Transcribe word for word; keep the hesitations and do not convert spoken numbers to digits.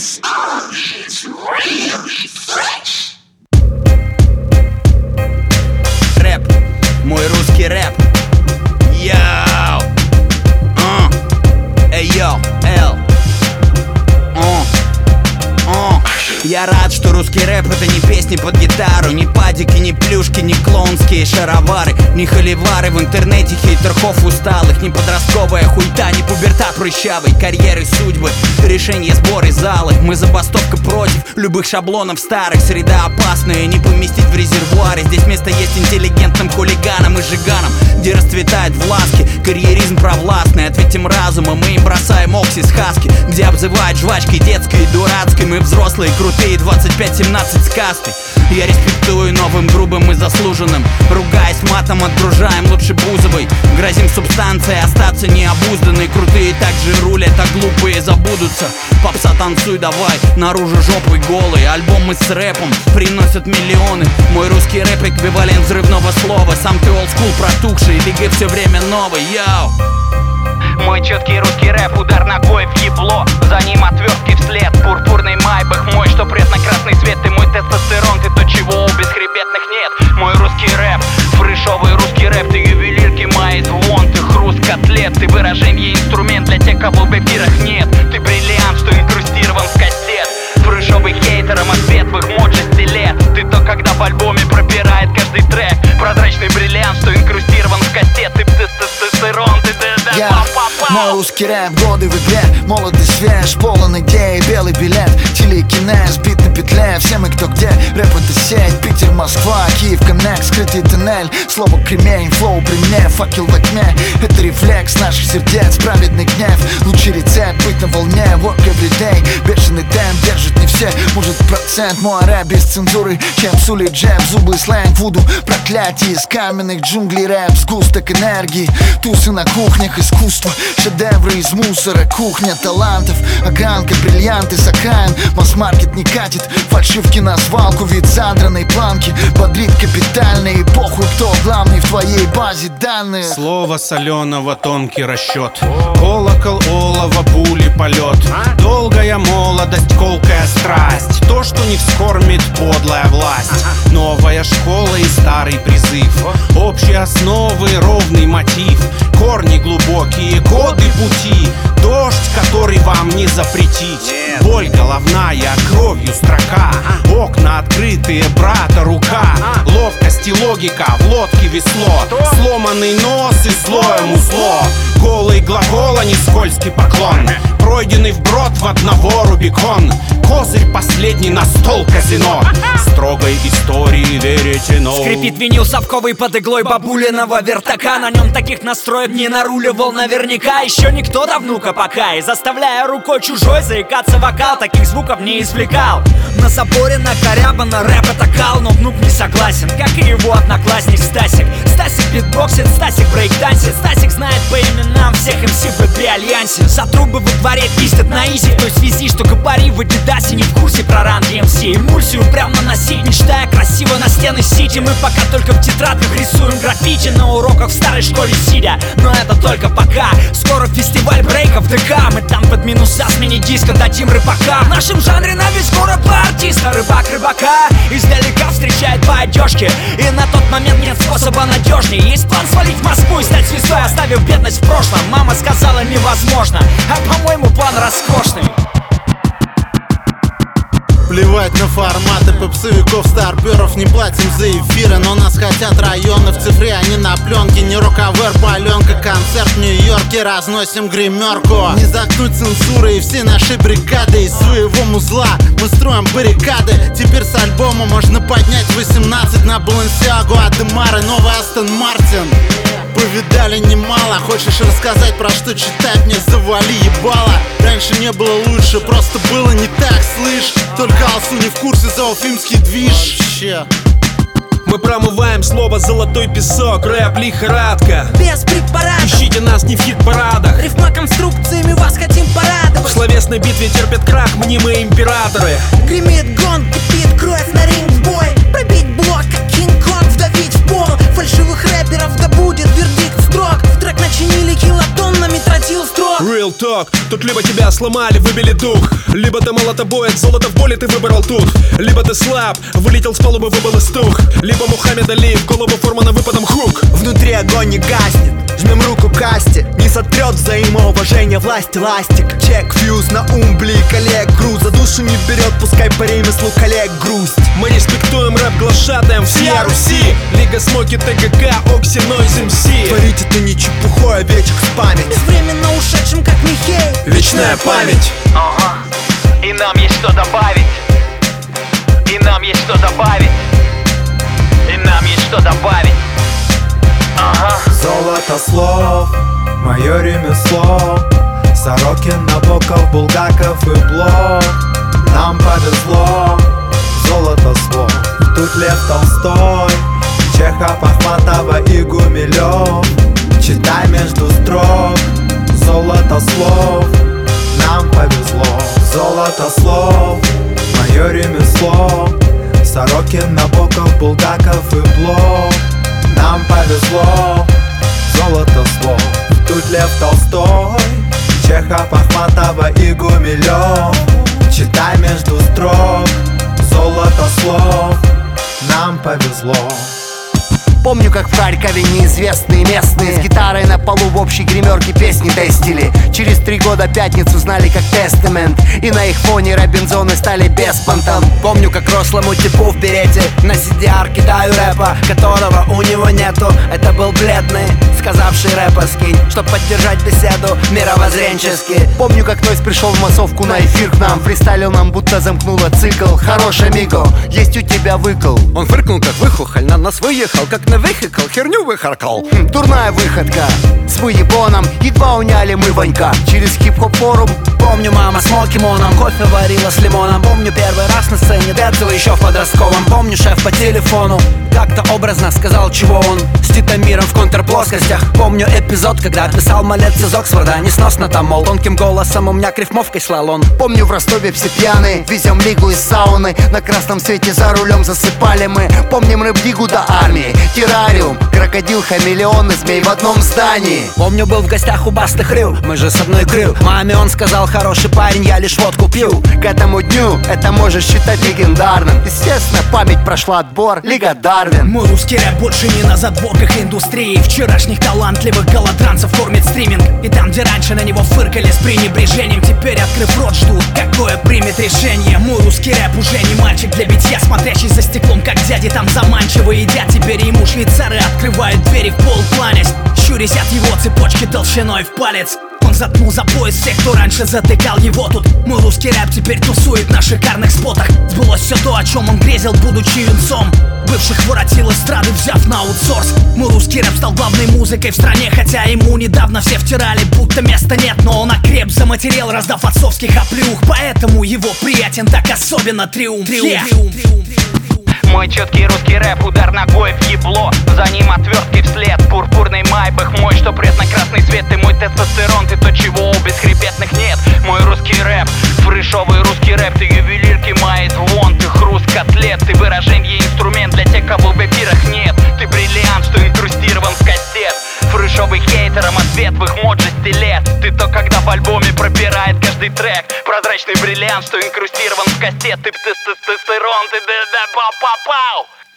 It's on, it's really fresh. Рэп, мой русский рэп. Йоу, эй, йоу, эл. Я рад, что русский рэп — это не песни под гитару, не падики, не плюшки, не клоунские шаровары, не холивары в интернете хейтерхов усталых, не подростковая хуйта, не пубертат прыщавый, карьеры, судьбы, решения, сборы, залы. Мы забастовка против любых шаблонов старых. Среда опасная, не поместить в резервуаре. Здесь место есть интеллигентным хулиганам и жиганам, где расцветает в ласке карьеризм провластный. Ответим разумом, мы им бросаем оксис хаски, где обзывают жвачкой детской и дурацкой. Мы взрослые, крутые, двадцать пять семнадцать с кастой. Я респектую новым, грубым и заслуженным, ругаясь матом, отгружаем лучше Бузовой. Грозим субстанцией остаться необузданной. Крутые так же рулят, а глупые забудутся. Попса, танцуй давай, наружу жопой голой. Альбомы с рэпом приносят миллионы. Мой русский рэп — эквивалент взрывного слова. Сам ты олдскул протухший, лига все время новый. Йоу! Мой четкий русский рэп, удар ногой в ебло, за ним отвертки вслед. Пурпурный майбах мой, что прет на красный свет. Ты мой тестостерон, ты то, чего у бесхребетных нет. Мой русский рэп, фрешовый русский рэп. Ты ювелирки мои звон, ты хруст котлет. Ты выражение, инструмент для тех, кого в эфирах нет. Ты бриллиант, что инкрустирован в кассет. Фрешовый хейтером ответ в их мудрости лет. Ты то, когда в альбоме пропирает каждый трек. Прозрачный бриллиант, что инкрустирован в кассет. Ты тестостерон, ты Я, мой русский рэп, годы в игре, молодый свеж, полон идей, белый билет, телекинез, бит на петле, все мы кто где, рэп это сеть, Питер, Москва, Киев, коннект, скрытый тоннель, слово кремень, флоу при мне, факел во тьме, это рефлекс наших сердец, праведный гнев, лучший рецепт, быть на волне, work every day, бешеный темп, держит не все, может процент, мой рэп без цензуры, чем сули джеб, зубы, сленг, вуду, проклятие из каменных джунглей, рэп, сгусток энергии, тусы на кухнях, искусство, шедевры из мусора, кухня талантов, огранка, бриллианты с окраин, масс-маркет не катит, фальшивки на свалку, вид задранной планки, бодрит капитальный, похуй кто главный в твоей базе данных. Слово соленого, тонкий расчет, колокол, олово, пули, полет, долгая молодость, колкая страсть, то, что не вскормит подлая власть, новая школа и старый призыв, общие основы, ровный мотив, корни глубокие, годы пути, дождь, который вам не запретить. Боль головная, кровью строка, окна открытые, брата рука, ловкость и логика, в лодке весло, сломанный нос и злое музло, голый глагол, а не скользкий поклон, пройденный вброд в одного Рубикон, козырь последний на стол казино, строгой истории верите, но скрипит винил совковый под иглой бабулиного вертака. На нем таких настроек не наруливал наверняка еще никто до внука пока. И заставляя рукой чужой заикаться вокал, таких звуков не извлекал. На заборе накорябано рэп это кал, но внук не согласен, как и его одноклассник Стасик. Стасик битбоксит, Стасик брейкдансит, Стасик знает по именам всех эм си в альянсе. За трубы во дворе пиздят на изи, в той связи, что габари в Адидасе не в курсе про ран ди эм си. Эмульсию прям наносить, мечтая красиво на стены сити. Мы пока только в тетрадках рисуем граффити, на уроках в старой школе сидя, но это только пока. Скоро фестиваль брейков в ДК, мы там под минуса с мини-диска дадим рыбака. В нашем жанре на весь город по артиста, рыбак рыбака издалека встречает по одежке, и на тот момент нет способа надежнее. Есть план свалить в Москву и стать звездой, оставив бедность в прошлом. Мама сказала невозможно, а по-моему план роскошный. Плевать на форматы попсовиков, старперов, не платим за эфиры, но нас хотят районы в цифре, а не на пленке. Не рок-авер, паленка, концерт в Нью-Йорке, разносим гримерку. Не заткнуть цензуры и все наши бригады, из своего музла мы строим баррикады. Теперь с альбома можно поднять восемнадцать на Балансиагу, а Демары новый Астон Мартин. Повидали немало, хочешь рассказать, про что читать, мне завали ебало. Раньше не было лучше, просто было не так, слышь. Только Алсу не в курсе за уфимский движ. Вообще. Мы промываем слово «золотой песок», рэп лихорадка. Без препаратов. Ищите нас не в хит-парадах. Рифма-конструкциями вас хотим порадовать. В словесной битве терпят крах мнимые императоры. Гремит гон, кипит кровь на ринг в бой. Пробить блок, как Кинг-Конг, вдавить в пол. Фальшивых рэперов да будет вердикт строг. В трек начинили килотоннами тротил строк. Real talk. Тут либо тебя сломали, выбили дух, либо ты молотобоец, золото в боли ты выбрал тут. Либо ты слаб, вылетел с палубы, выбыл из тух. Либо Мухаммед Али, в голову Формана выпадом хук. Внутри огонь не гаснет, жмем руку касте. Не сотрет взаимоуважение власти ластик. Чек, фьюз на ум, блик, коллег, груз. За душу не берет, пускай по ремеслу коллег грусть. Мы респектуем рэп глашатаем всея Руси. Лига Смоки, ТГК, Окси, Нойз, МС. Творить это не чепухой, а вечек с память. Безвременно ушедшим, как Михей. Вечная память. Ага. И нам есть что добавить. И нам есть что добавить. И нам есть что добавить. Ага. Золото слов, мое ремесло. Сорокин, Набоков, Булгаков и Блок. Нам повезло, золото слов. Тут Лев Толстой, Чехов, Ахматова и Гумилев. Читай между строк, золото слов. Нам повезло, золото слов, мое ремесло. Сорокин, Набоков, Булгаков и Блок. Нам повезло, золото слов. Тут Лев Толстой, Чехов, Ахматова и Гумилев. Читай между строк, золото слов. Нам повезло. Помню, как в Харькове неизвестные местные с гитарой на полу в общей гримерке песни тестили. Через три года Пятницу знали как Тестамент, и на их фоне Робинзоны стали беспонтом. Помню, как рослому типу в берете на си ди ар кидаю рэпа, которого у него нету. Это был бледный, сказавший рэпа скинь, чтоб поддержать беседу мировоззренчески. Помню, как Нойз пришел в массовку на эфир к нам, фристайлил нам, будто замкнула цикл. Хорош, амиго, есть у тебя выкл. Он фыркнул, как выхухоль, на нас выехал, как на выхикал, херню выхаркал. Хм, дурная выходка, с выебоном едва уняли мы Ванька. Через хип-хоп форум. Помню, мама с мокимоном кофе варила с лимоном. Помню, первый раз на сцене Децл еще в подростковом. Помню, шеф по телефону как-то образно сказал, чего он с Титамиром в контрплоскостях. Помню эпизод, когда писал малец из Оксфорда, несносно там, мол, тонким голосом у меня кривмовкой слал он. Помню, в Ростове все пьяные, везем лигу из сауны. На красном свете за рулем засыпали мы. Помним рэп-лигу до армии, террариум, крокодил, хамелеон и змей в одном здании. Помню, был в гостях у Басты Хрю, мы же с одной крю. Маме он сказал, хороший парень, я лишь водку пью. К этому дню это можешь считать легендарным. Естественно, память прошла отбор, Лига Дарвин. Мой русский рэп больше не на задворках индустрии. Вчерашних талантливых голодранцев кормит стриминг. И там, где раньше на него фыркали с пренебрежением, теперь, открыв рот, ждут, какое примет решение. Мой русский рэп уже не мальчик для битья, смотрящий за стеклом, как дяди там заманчиво едят. Теперь ему швейцары открывают двери в пол, кланясь, щурясь от его цепочки толщиной в палец. Он заткнул за пояс всех, кто раньше затыкал его тут. Мой русский рэп теперь тусует на шикарных спотах. Сбылось все то, о чем он грезил, будучи юнцом. Бывших воротил эстрады, взяв на аутсорс. Мой русский рэп стал главной музыкой в стране, хотя ему недавно все втирали, будто места нет. Но он окреп, заматерел, раздав отцовских оплеух. Поэтому его приятен так особенно триумф. Yeah. Мой четкий русский рэп, удар ногой в ебло. За ним отвертки вслед, пурпурный майбах мой, что прет на красный свет. Ты мой тестостерон, ты то, чего у бесхребетных нет. Мой русский рэп, фрешовый русский рэп. Ты ювелирки мает вон, ты хруст котлет. Ты выражение, инструмент для тех, кого в эфирах нет. Ты бриллиант, что инкрустирован в кассет. Фрешовый хейтерам ответ в их мод лет. Ты то, когда в альбоме пропирает каждый трек. Прозрачный бриллиант, что инкрустирован в кассет. Ты тестостерон, ты да-да-пау-пау-пау.